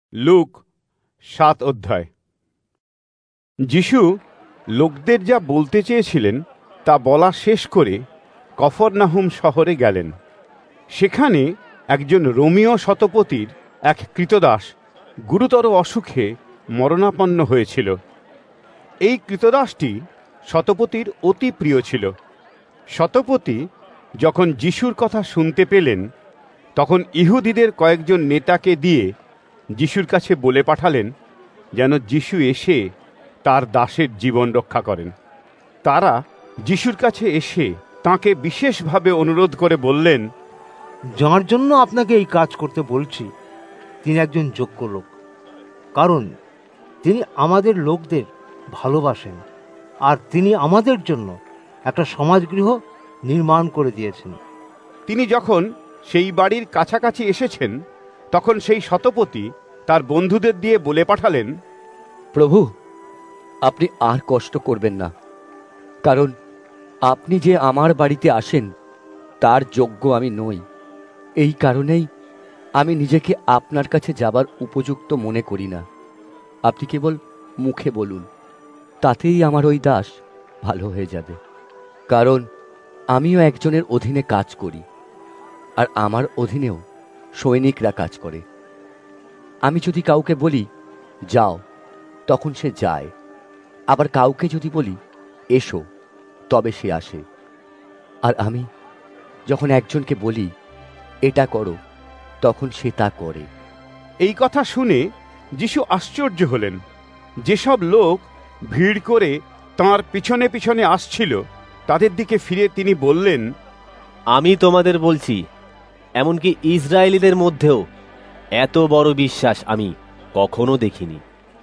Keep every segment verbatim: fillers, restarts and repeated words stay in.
Look সাত অধ্যায়। যিশু লোকদের যা বলতে চেয়েছিলেন তা বলা শেষ করে কফরনাহুম শহরে গেলেন। সেখানে একজন রোমীয় শতপতির এক কৃতদাস গুরুতর অসুখে মরণাপন্ন হয়েছিল। এই কৃতদাসটি শতপতির অতি প্রিয় ছিল। শতপতি যখন যিশুর কথা শুনতে পেলেন, তখন ইহুদিদের কয়েকজন নেতাকে দিয়ে যিশুর কাছে বলে পাঠালেন যেন যিশু এসে তার দাসের জীবন রক্ষা করেন। তারা যিশুর কাছে এসে তাঁকে বিশেষভাবে অনুরোধ করে বললেন, যার জন্য আপনাকে এই কাজ করতে বলছি তিনি একজন যোগ্য লোক, কারণ তিনি আমাদের লোকদের ভালোবাসেন আর তিনি আমাদের জন্য একটা সমাজগৃহ নির্মাণ করে দিয়েছেন। তিনি যখন সেই বাড়ির কাছাকাছি এসেছেন, তখন সেই শতপতি তার বন্ধুদের দিয়ে বলে পাঠালেন, প্রভু, আপনি আর কষ্ট করবেন না, কারণ আপনি যে আমার বাড়িতে আসেন তার যোগ্য আমি নই। এই কারণেই আমি নিজেকে আপনার কাছে যাবার উপযুক্ত মনে করি না। আপনি কেবল মুখে বলুন, তাতেই আমার ওই দাস ভালো হয়ে যাবে। কারণ আমিও একজনের অধীনে কাজ করি, আর আমার অধীনেও সৈনিকরা কাজ করে। আমি যদি কাউকে বলি যাও, তখন সে যায়, আবার কাউকে যদি বলি এসো, তবে সে আসে। আর আমি যখন একজনকে বলি এটা করো, তখন সে তা করে। এই কথা শুনে যিশু আশ্চর্য হলেন। যেসব লোক ভিড় করে তাঁর পিছনে পিছনে আসছিল, তাদের দিকে ফিরে তিনি বললেন, আমি তোমাদের বলছি, এমনকি ইসরায়েলীদের মধ্যেও এত বড় বিশ্বাস আমি কখনো দেখিনি।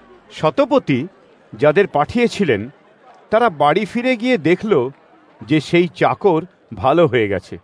শতপতি যাদের পাঠিয়েছিলেন তারা বাড়ি ফিরে গিয়ে দেখল যে সেই চাকর ভালো হয়ে গেছে।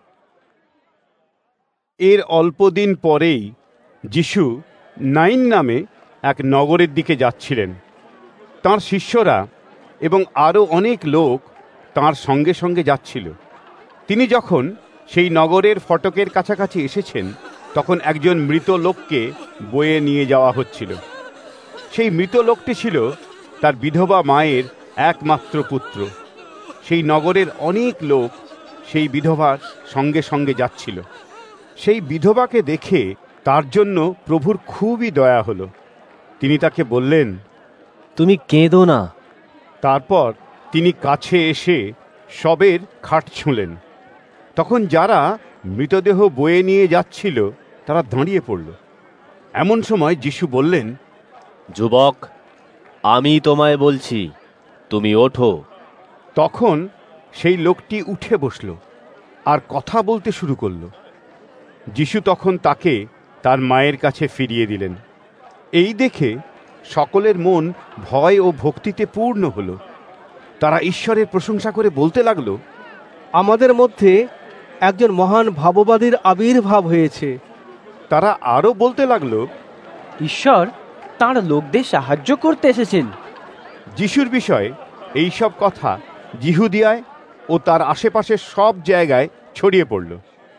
এর অল্পদিন পরেই যিশু নাইন নামে এক নগরের দিকে যাচ্ছিলেন। তাঁর শিষ্যরা এবং আরও অনেক লোক তাঁর সঙ্গে সঙ্গে যাচ্ছিল। তিনি যখন সেই নগরের ফটকের কাছাকাছি এসেছেন, তখন একজন মৃত লোককে বয়ে নিয়ে যাওয়া হচ্ছিল। সেই মৃত লোকটি ছিল তার বিধবা মায়ের একমাত্র পুত্র। সেই নগরের অনেক লোক সেই বিধবার সঙ্গে সঙ্গে যাচ্ছিল। সেই বিধবাকে দেখে তার জন্য প্রভুর খুবই দয়া হলো। তিনি তাকে বললেন, তুমি কেঁদো না। তারপর তিনি কাছে এসে শবের খাট ছুঁলেন। তখন যারা মৃতদেহ বয়ে নিয়ে যাচ্ছিল তারা দাঁড়িয়ে পড়ল। এমন সময় যিশু বললেন, যুবক, আমি তোমায় বলছি, তুমি ওঠো। তখন সেই লোকটি উঠে বসল আর কথা বলতে শুরু করল। যিশু তখন তাকে তার মায়ের কাছে ফিরিয়ে দিলেন। এই দেখে সকলের মন ভয় ও ভক্তিতে পূর্ণ হলো। তারা ঈশ্বরের প্রশংসা করে বলতে লাগলো, আমাদের মধ্যে একজন মহান ভাববাদীর আবির্ভাব হয়েছে। তারা আরও বলতে লাগলো, ঈশ্বর তাঁর লোকদের সাহায্য করতে এসেছেন। যিশুর বিষয়ে এইসব কথা জিহুদিয়ায় ও তার আশেপাশের সব জায়গায় ছড়িয়ে পড়ল।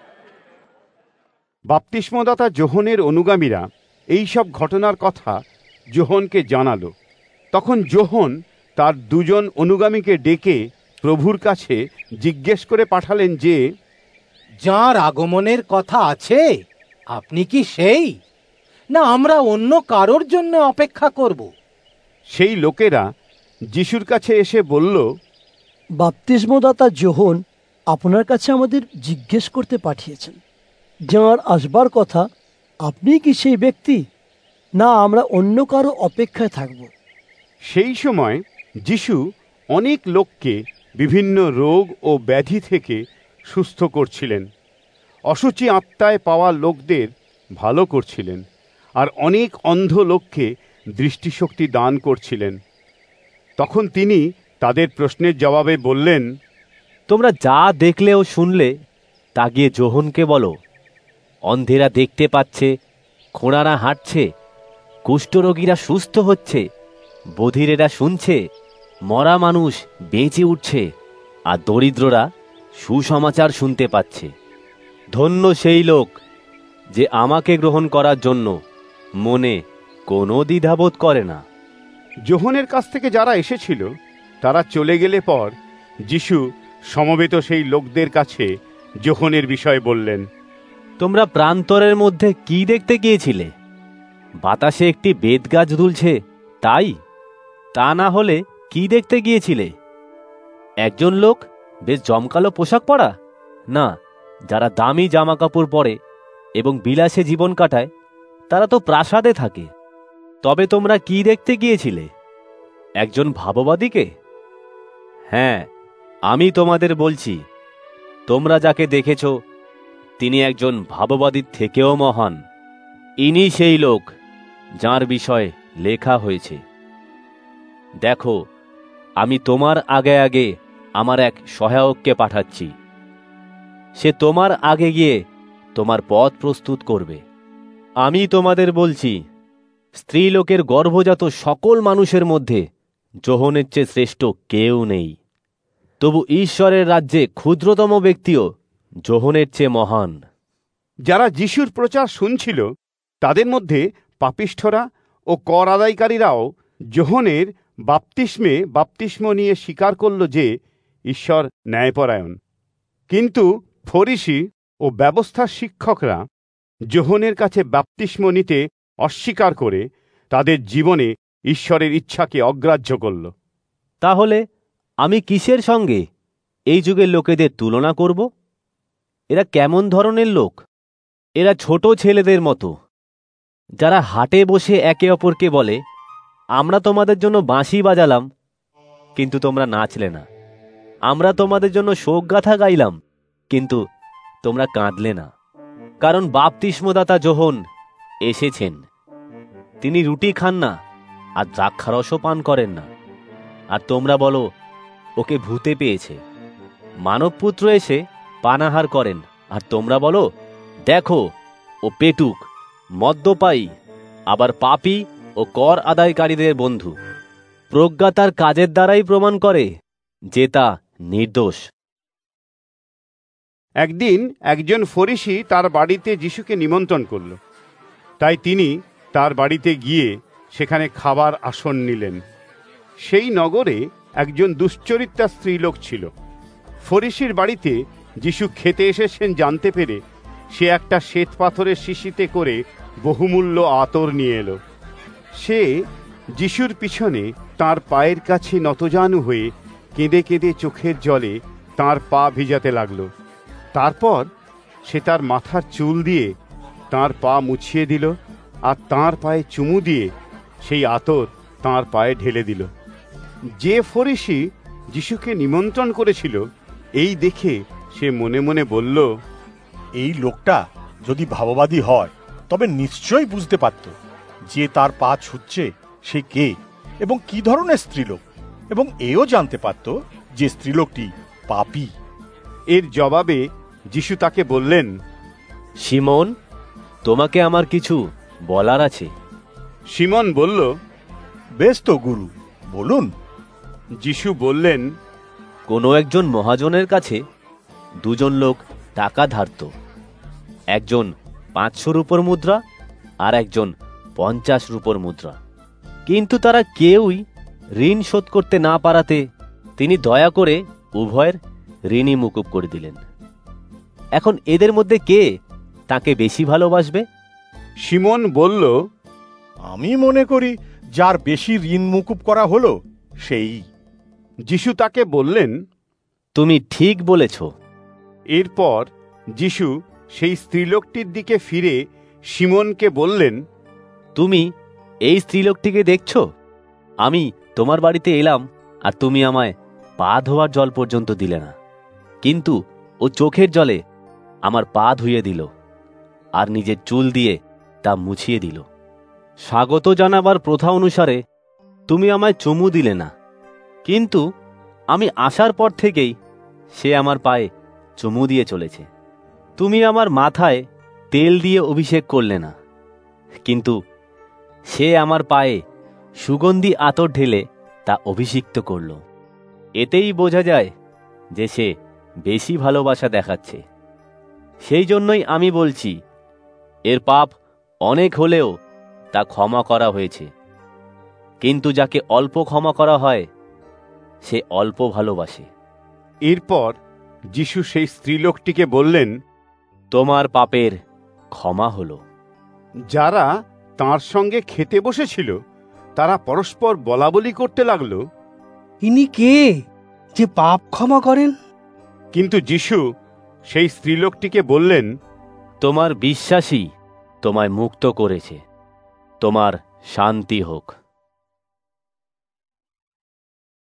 বাপ্তিস্মদাতা যোহনের অনুগামীরা এই সব ঘটনার কথা যোহনকে জানালো। তখন যোহন তার দুজন অনুগামীকে ডেকে প্রভুর কাছে জিজ্ঞেস করে পাঠালেন যে, যার আগমনের কথা আছে আপনি কি সেই, না আমরা অন্য কারোর জন্য অপেক্ষা করব? সেই লোকেরা যিশুর কাছে এসে বলল, বাপ্তিস্মদাতা যোহন আপনার কাছে আমাদের জিজ্ঞেস করতে পাঠিয়েছেন, যাঁর আসবার কথা আপনি কি সেই ব্যক্তি, না আমরা অন্য কারো অপেক্ষায় থাকব? সেই সময় যিশু অনেক লোককে বিভিন্ন রোগ ও ব্যাধি থেকে সুস্থ করছিলেন। অসুচি আত্মায় পাওয়া লোকদের ভালো করছিলেন, আর অনেক অন্ধ লোককে দৃষ্টিশক্তি দান করছিলেন। তখন তিনি তাদের প্রশ্নের জবাবে বললেন, তোমরা যা দেখলে ও শুনলে তা গিয়ে যোহনকে বলো। অন্ধেরা দেখতে পাচ্ছে, খোঁড়ারা হাঁটছে, কুষ্ঠরোগীরা সুস্থ হচ্ছে, বধিরেরা শুনছে, মরা মানুষ বেঁচে উঠছে, আর দরিদ্ররা সুসমাচার শুনতে পাচ্ছে। ধন্য সেই লোক যে আমাকে গ্রহণ করার জন্য মনে কোনো দ্বিধাবোধ করে না। যোহনের কাছ থেকে যারা এসেছিল তারা চলে গেলে পর যিশু সমবেত সেই লোকদের কাছে যোহনের বিষয় বললেন, তোমরা প্রান্তরের মধ্যে কি দেখতে গিয়েছিলে? বাতাসে একটি বেতগাছ দুলছে তাই? তা না হলে কি দেখতে গিয়েছিলে? একজন লোক বেশ জমকালো পোশাক পরা? না, যারা দামি জামা কাপড় পরে এবং বিলাসে জীবন কাটায় তারা তো প্রাসাদে থাকে। তবে তোমরা কি দেখতে গিয়েছিলে? একজন ভাববাদীকে? হ্যাঁ, আমি তোমাদের বলছি, তোমরা যাকে দেখেছ তিনি একজন ভাববাদীর থেকেও মহান। ইনি সেই লোক যার বিষয়ে লেখা হয়েছে, দেখো, আমি তোমার আগে আগে আমার এক সহায়ককে পাঠাচ্ছি। সে তোমার আগে গিয়ে তোমার পথ প্রস্তুত করবে। আমি তোমাদের বলছি, স্ত্রী লোকের গর্ভজাত সকল মানুষের মধ্যে যোহনের চেয়ে শ্রেষ্ঠ কেউ নেই। তবু ঈশ্বরের রাজ্যে ক্ষুদ্রতম ব্যক্তিও যোহনের চেয়ে মহান। যারা যিশুর প্রচার শুনছিল তাদের মধ্যে পাপিষ্ঠরা ও কর আদায়কারীরাও যোহনের বাপ্তিস্মে বাপ্তিস্ম নিয়ে স্বীকার করল যে ঈশ্বর ন্যায়পরায়ণ। কিন্তু ফরিসি ও ব্যবস্থার শিক্ষকরা যোহনের কাছে বাপ্তিস্ম নিতে অস্বীকার করে তাদের জীবনে ঈশ্বরের ইচ্ছাকে অগ্রাহ্য করল। তাহলে আমি কিসের সঙ্গে এই যুগের লোকেদের তুলনা করব? এরা কেমন ধরনের লোক? এরা ছোট ছেলেদের মতো, যারা হাটে বসে একে অপরকে বলে, আমরা তোমাদের জন্য বাঁশি বাজালাম কিন্তু তোমরা নাচলে না, আমরা তোমাদের জন্য শোকগাথা গাইলাম কিন্তু তোমরা কাঁদলে না। কারণ বাপ্তিস্মদাতা যোহন এসেছেন, তিনি রুটি খান না আর দ্রাক্ষারসও পান করেন না, আর তোমরা বলো ওকে ভূতে পেয়েছে। মানবপুত্র এসে পানাহার করেন, আর তোমরা বলো, দেখো ও পেটুক, মদ্যপায়ী, আবার পাপী ও কর আদায়কারীদের বন্ধু। প্রজ্ঞা তার কাজের দ্বারাই প্রমাণ করে যে তা নির্দোষ। একদিন একজন ফরিসি তার বাড়িতে যিশুকে নিমন্ত্রণ করল, তাই তিনি তার বাড়িতে গিয়ে সেখানে খাবার আসন নিলেন। সেই নগরে একজন দুশ্চরিত্রা স্ত্রীলোক ছিল। ফরিসির বাড়িতে যিশু খেতে এসেছেন জানতে পেরে সে একটা শ্বেত পাথরের শিশিতে করে বহুমূল্য আতর নিয়ে এলো। সে যিশুর পিছনে তার পায়ের কাছে নতজানু হয়ে কেঁদে কেঁদে চোখের জলে তার পা ভিজাতে লাগলো। তারপর সে তার মাথার চুল দিয়ে তার পা মুছিয়ে দিল আর তার পায়ে চুমু দিয়ে সেই আতর তার পায়ে ঢেলে দিল। যে ফরিসি যিশুকে নিমন্ত্রণ করেছিল এই দেখে সে মনে মনে বলল, এই লোকটা যদি ভাববাদী হয় তবে নিশ্চয়ই বুঝতে পারত যে তার পা ছুঁচ্ছে সে কে এবং কি ধরনের স্ত্রীলোক, এবং এও জানতে পারত যে স্ত্রীলোকটি পাপী। এর জবাবে যিশু তাকে বললেন, সিমন, তোমাকে আমার কিছু বলার আছে। সিমন বলল, বেশ তো গুরু, বলুন। যিশু বললেন, কোনো একজন মহাজনের কাছে দুজন লোক টাকা ধারত, একজন পাঁচশো রূপোর মুদ্রা আর একজন পঞ্চাশ রূপোর মুদ্রা। কিন্তু তারা কেউই ঋণ শোধ করতে না পারাতে তিনি দয়া করে উভয়ের ঋণই মুকুব করে দিলেন। এখন এদের মধ্যে কে তাকে বেশি ভালোবাসবে? সিমন বলল, আমি মনে করি যার বেশি ঋণ মুকুব করা হলো সেই। যিশু তাকে বললেন, তুমি ঠিক বলেছ। এরপর যিশু সেই স্ত্রীলোকটির দিকে ফিরে সিমনকে বললেন, তুমি এই স্ত্রীলোকটিকে দেখছ? আমি তোমার বাড়িতে এলাম আর তুমি আমায় পা ধোয়ার জল পর্যন্ত দিলে না, কিন্তু ও চোখের জলে আমার পা ধুয়ে দিল আর নিজের চুল দিয়ে তা মুছিয়ে দিল। স্বাগত জানাবার প্রথা অনুসারে তুমি আমায় চুমু দিলে না, কিন্তু আমি আসার পর থেকেই সে আমার পায়ে চুমু দিয়ে চলেছে। তুমি আমার মাথায় তেল দিয়ে অভিষেক করলে না, কিন্তু সে আমার পায়ে সুগন্ধি আতর ঢেলে তা অভিষিক্ত করল। এতেই বোঝা যায় যে সে বেশি ভালোবাসা দেখাচ্ছে। সেই জন্যই আমি বলছি, এর পাপ অনেক হলেও তা ক্ষমা করা হয়েছে, কিন্তু যাকে অল্প ক্ষমা করা হয় সে অল্প ভালোবাসে। এরপর যিশু সেই স্ত্রীলোকটিকে বললেন, তোমার পাপের ক্ষমা হলো। যারা তাঁর সঙ্গে খেতে বসেছিল তারা পরস্পর বলাবলি করতে লাগল, ইনি কে যে পাপ ক্ষমা করেন? কিন্তু যিশু সেই স্ত্রীলোকটিকে বললেন, তোমার বিশ্বাসই তোমায় মুক্ত করেছে, তোমার শান্তি হোক।